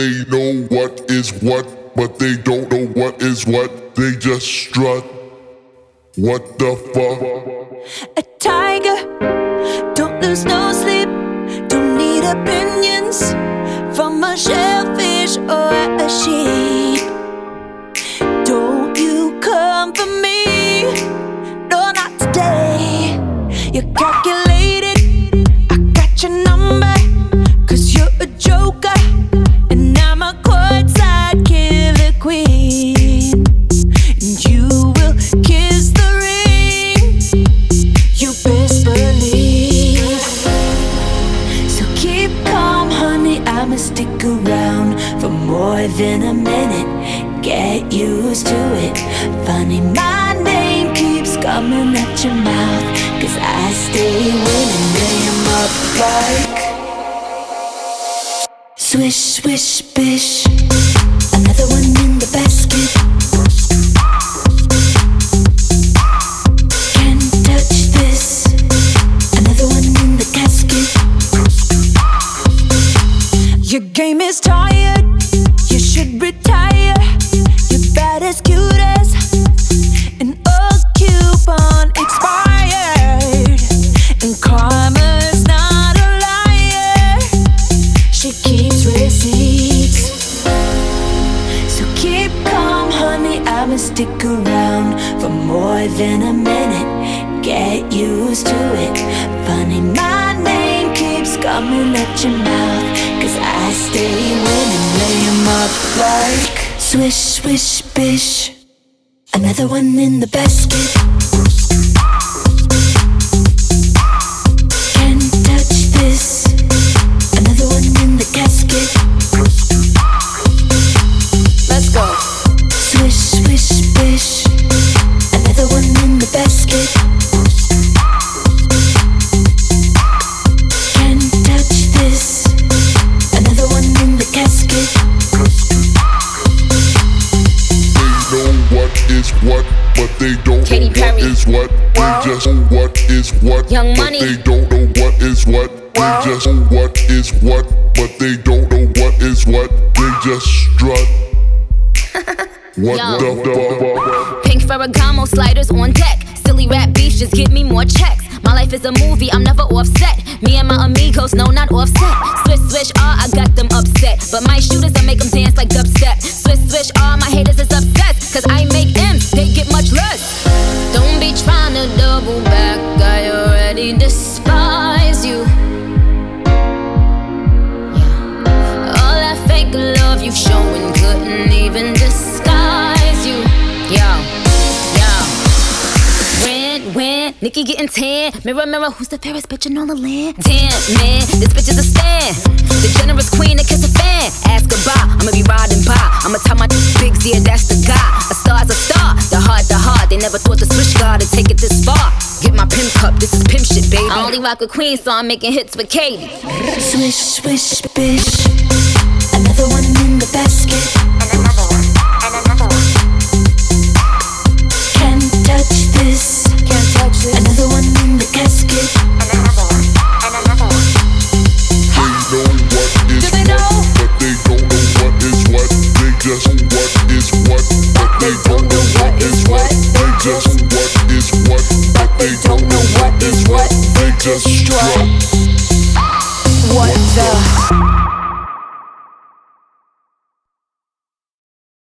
they know what is what, but they don't know what is what. They just strut. What the fuck? A tiger, don't lose no sleep. Don't need opinions from a shellfish or a sheep. Don't you come for me, no, not today. You're calculated, I got your number, 'cause you're a joker, and I'm a courtside killer queen. And you will kiss the ring, you best believe. So keep calm, honey, I'ma stick around for more than a minute. Get used to it. Funny, my name keeps coming at your mouth, 'cause I stay winning. Lay 'em up like swish, swish, bish. Another one in the basket. Can't touch this. Another one in the casket. Your game is tired, you should retire. You're bad as cute as an old coupon expired. And karma's not a liar, she keeps receipts. So keep calm, honey, I'ma stick around for more than a minute. Get used to it. Funny, my name keeps coming at your mouth, 'cause I stay winning. Lay 'em up like swish, swish, bish. Another one in the basket. Can't touch this. Another one in the casket. Let's go. Swish, swish, bish. Another one in the basket. Can't touch this. Another one in the casket. What is what, but they don't Katy know Perry. what is what. They just know what is what, Young but Money. they don't know what is what. They just know what is what, but they don't know what is what. They just strut. What Yo. the fuck? Pink Ferragamo sliders on deck. Silly rap beefs just give me more checks. My life is a movie, I'm never offset. Me and my amigos, no, not offset. Swish, swish, I got them upset. But my shooters, I make them dance like dubstep. Swish, swish, my haters is obsessed. 'Cause I make M's, they get much less. Don't be trying to double back, I already despise you. Yeah. All that fake love you showing couldn't even disguise you. Yo. When Nikki getting tan, mirror, mirror, who's the fairest bitch in all the land? Damn, man, this bitch is a stan. The generous queen that kiss a fan. Ask goodbye, I'ma be riding by. I'ma tell my bigs, yeah, that's the guy. A star's a star, the heart. They never thought the switch guard would take it this far. Get my pimp cup, this is pimp shit, baby. I only rock with queens, so I'm making hits with Katy. Swish, swish, bish.